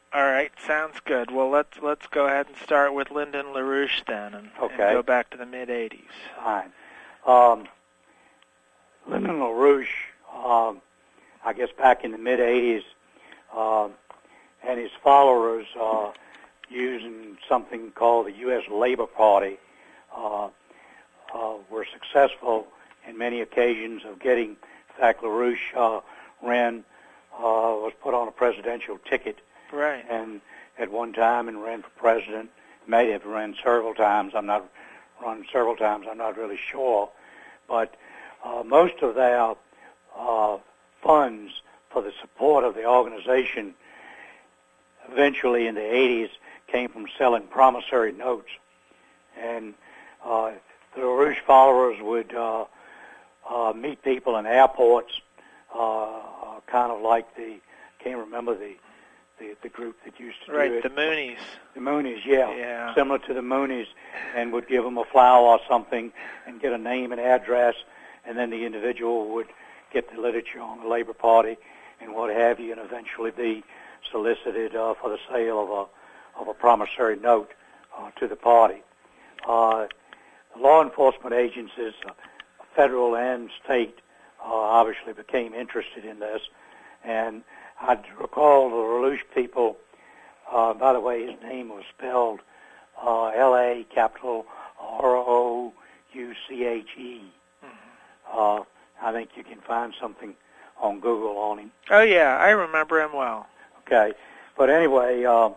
All right, sounds good. Well, let's go ahead and start with Lyndon LaRouche then, and go back to the mid '80s. Fine. Lyndon LaRouche, I guess back in the mid '80s, and his followers, using something called the U.S. Labor Party, were successful in many occasions of getting. In fact, LaRouche was put on a presidential ticket. Right. And at one time and ran for president. May have run several times. I'm not really sure. But most of their funds for the support of the organization eventually in the 80s came from selling promissory notes. And the LaRouche followers would meet people in airports, kind of like can't remember the group that used to do it. Right, the Moonies. The Moonies, yeah. Similar to the Moonies, and would give them a flower or something and get a name and address, and then the individual would get the literature on the Labor Party and what have you, and eventually be solicited for the sale of a promissory note to the party. Law enforcement agencies, federal and state, obviously became interested in this, and I recall the LaRouche people, by the way, his name was spelled L-A capital R-O-U-C-H-E. I think you can find something on Google on him. Oh, yeah, I remember him well. Okay. But anyway, the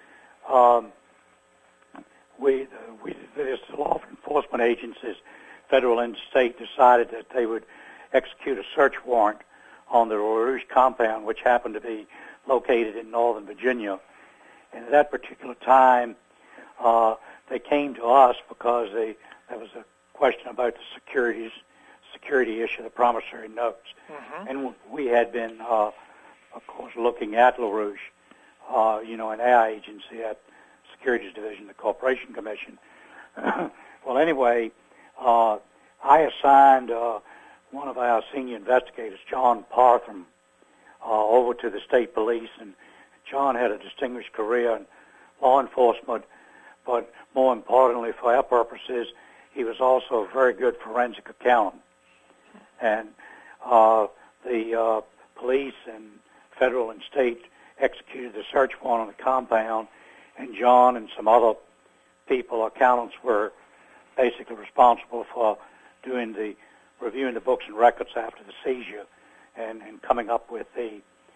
law enforcement agencies, federal and state, decided that they would execute a search warrant on the LaRouche compound, which happened to be located in Northern Virginia. And at that particular time, they came to us because there was a question about the security issue, the promissory notes. Mm-hmm. And we had been, of course, looking at LaRouche, in our agency at Securities Division, the Corporation Commission. Well, anyway, I assigned one of our senior investigators, John Partham, over to the state police, and John had a distinguished career in law enforcement, but more importantly for our purposes, he was also a very good forensic accountant. And the police and federal and state executed the search warrant on the compound, and John and some other people, accountants, were basically responsible for reviewing the books and records after the seizure and coming up with the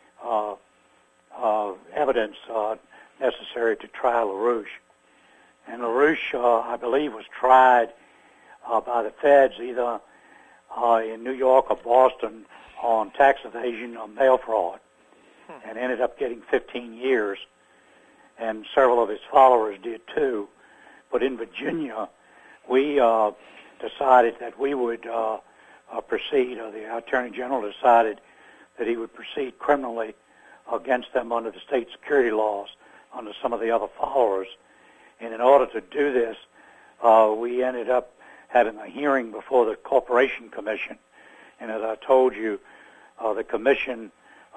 evidence necessary to try LaRouche. And LaRouche, I believe, was tried by the feds either in New York or Boston on tax evasion or mail fraud, and ended up getting 15 years, and several of his followers did too. But in Virginia, we decided that we would proceed, or the Attorney General decided that he would proceed criminally against them under the state security laws, under some of the other followers. And in order to do this, we ended up having a hearing before the Corporation Commission. And as I told you, the commission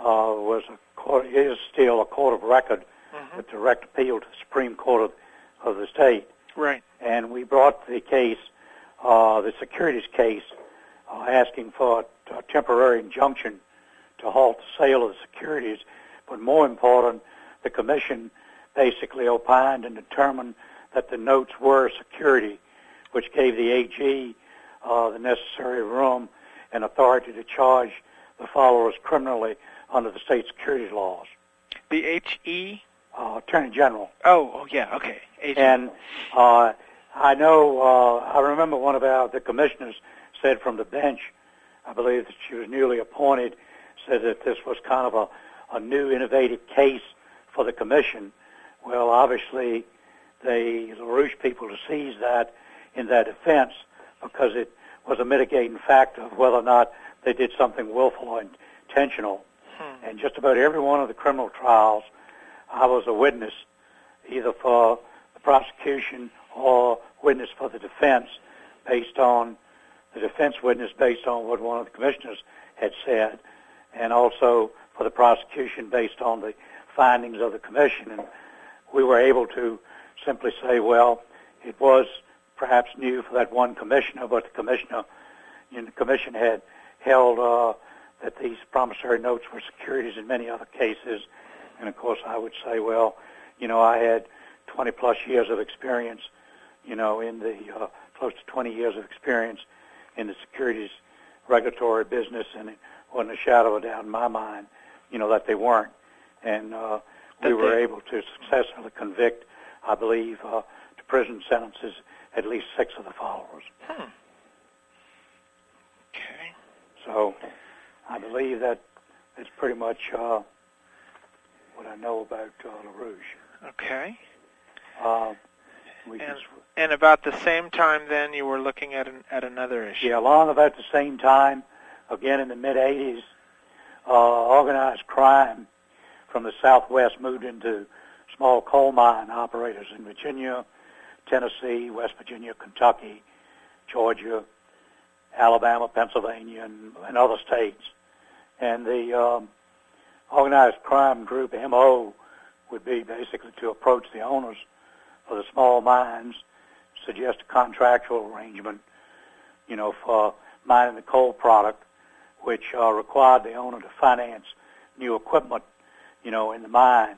is still a court of record with direct appeal to the Supreme Court of the state. Right. And we brought the case, the securities case, asking for a temporary injunction to halt the sale of the securities. But more important, the commission basically opined and determined that the notes were security, which gave the AG the necessary room and authority to charge the followers criminally under the state securities laws. The HE? Attorney General. Oh, yeah, okay. HE. And I remember one of the commissioners said from the bench, I believe that she was newly appointed, said that this was kind of a new innovative case for the commission. Well, obviously, the LaRouche people seized that in their defense because it was a mitigating factor of whether or not they did something willful or intentional. And just about every one of the criminal trials, I was a witness, either for the prosecution or witness for the defense, based on what one of the commissioners had said, and also for the prosecution based on the findings of the commission, and we were able to simply say, well, it was perhaps new for that one commissioner, but the commission had held that these promissory notes were securities in many other cases. And of course, I would say, well, I had 20 plus years of experience, in the close to 20 years of experience in the securities regulatory business, and it wasn't a shadow of a doubt in my mind, that they weren't. And we were able to successfully convict, I believe, to prison sentences at least 6 of the followers. Okay. So I believe that is pretty much what I know about LaRouche. Okay. And about the same time then you were looking at another issue. Yeah, along about the same time, again in the mid-'80s, organized crime from the Southwest moved into small coal mine operators in Virginia, Tennessee, West Virginia, Kentucky, Georgia, Alabama, Pennsylvania, and other states. And the organized crime group, MO, would be basically to approach the owners of the small mines, suggest a contractual arrangement, for mining the coal product, which required the owner to finance new equipment, in the mine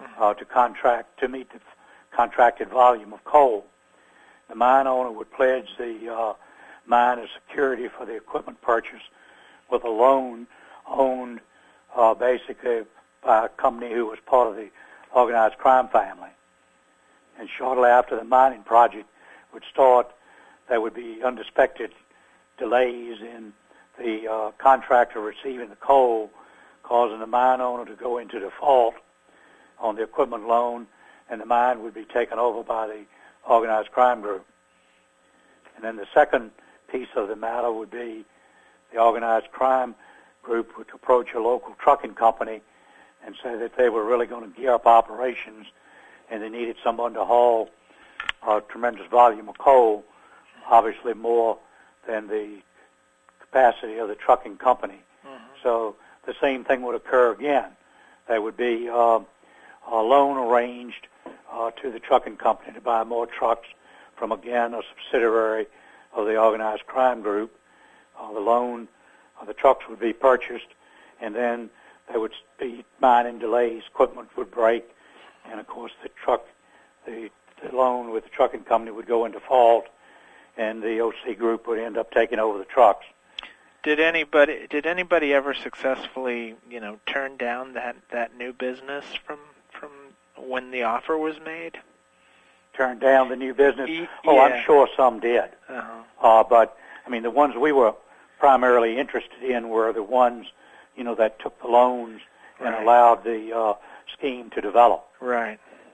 to meet the contracted volume of coal. The mine owner would pledge the mine as security for the equipment purchase with a loan owned basically by a company who was part of the organized crime family. And shortly after the mining project would start, there would be unexpected delays in the contractor receiving the coal, causing the mine owner to go into default on the equipment loan, and the mine would be taken over by the organized crime group. And then the second piece of the matter would be the organized crime group would approach a local trucking company and say that they were really going to gear up operations and they needed someone to haul a tremendous volume of coal, obviously more than the capacity of the trucking company. So the same thing would occur again. There would be a loan arranged to the trucking company to buy more trucks from, again, a subsidiary of the organized crime group. The loan, the trucks would be purchased, and then there would be mining delays, equipment would break, and of course the loan with the trucking company would go into default, and the OC group would end up taking over the trucks. Did anybody ever successfully, turn down that new business from when the offer was made? Turn down the new business? Oh, yeah. I'm sure some did. But I mean, the ones we were primarily interested in were the ones, that took the loans and allowed the scheme to develop. Right.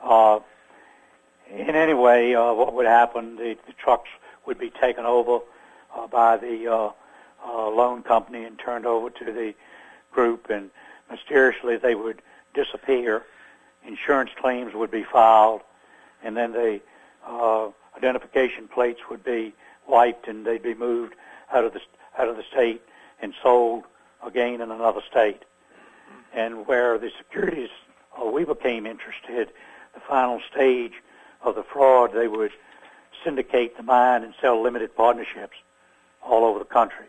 In any way, what would happen? The trucks would be taken over by the loan company and turned over to the group, and mysteriously they would disappear. Insurance claims would be filed, and then the identification plates would be wiped, and they'd be moved out of the state and sold again in another state. And where the securities, we became interested, the final stage of the fraud, they would syndicate the mine and sell limited partnerships all over the country.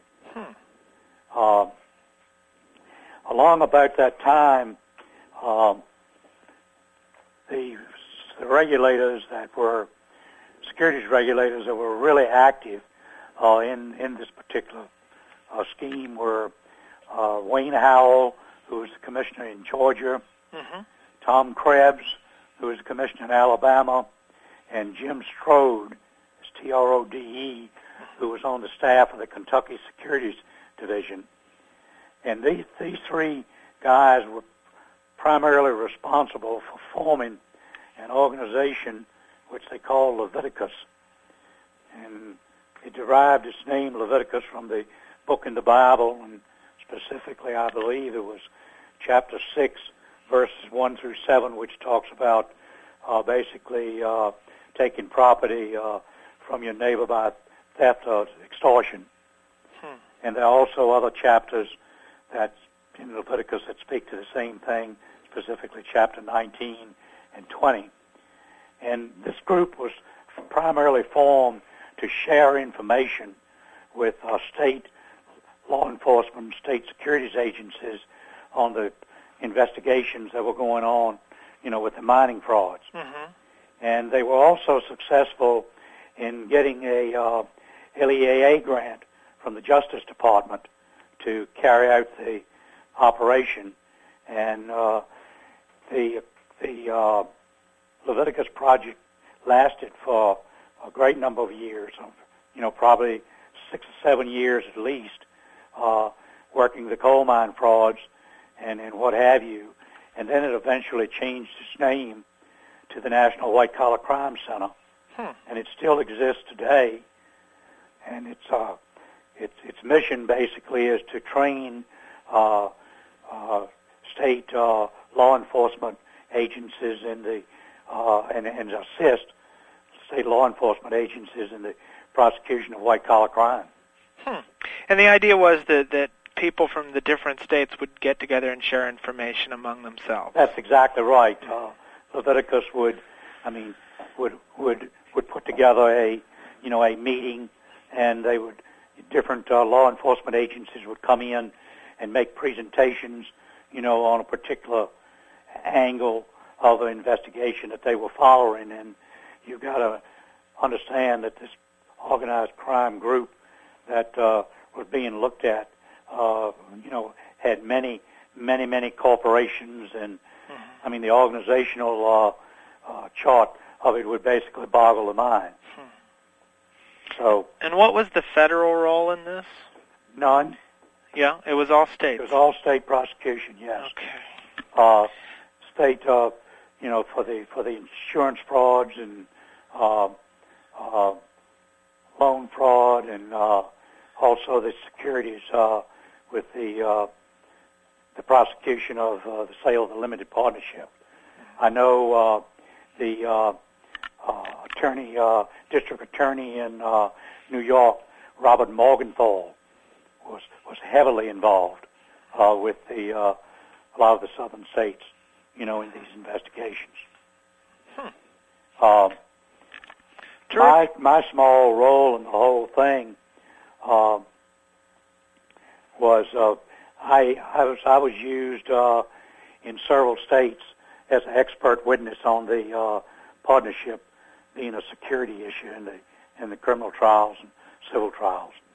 Along about that time, the regulators that were securities regulators that were really active in this particular scheme were Wayne Howell, who was the commissioner in Georgia, Tom Krebs, who was the commissioner in Alabama, and Jim Strode, Trode, who was on the staff of the Kentucky Securities Division. And these three guys were primarily responsible for forming an organization which they called Leviticus. And it derived its name, Leviticus, from the book in the Bible, and specifically, I believe it was chapter 6, verses 1 through 7, which talks about basically taking property from your neighbor by theft or extortion. And there are also other chapters that in Leviticus that speak to the same thing, specifically Chapter 19 and 20. And this group was primarily formed to share information with state law enforcement, state securities agencies on the investigations that were going on, with the mining frauds. Mm-hmm. And they were also successful in getting a LEAA grant from the Justice Department to carry out the operation. And the Leviticus project lasted for a great number of years, probably 6 or 7 years at least, working the coal mine frauds and what have you. And then it eventually changed its name to the National White Collar Crime Center, and it still exists today. And its mission basically is to train state law enforcement agencies in the and assist state law enforcement agencies in the prosecution of white collar crime. And the idea was that people from the different states would get together and share information among themselves. That's exactly right. Leviticus would put together a meeting, and different law enforcement agencies would come in and make presentations, on a particular angle of an investigation that they were following. And you've got to understand that this organized crime group that was being looked at, had many corporations, and the organizational chart of it would basically boggle the mind. So. And what was the federal role in this? None. Yeah, it was all states. It was all state prosecution. Yes. Okay. State, for the insurance frauds and loan fraud, and also the securities with the prosecution of the sale of the limited partnership. I know the district attorney in New York, Robert Morgenthau, was heavily involved with a lot of the southern states, in these investigations. My small role in the whole thing was I was used in several states as an expert witness on the partnership being a security issue in the criminal trials and civil trials.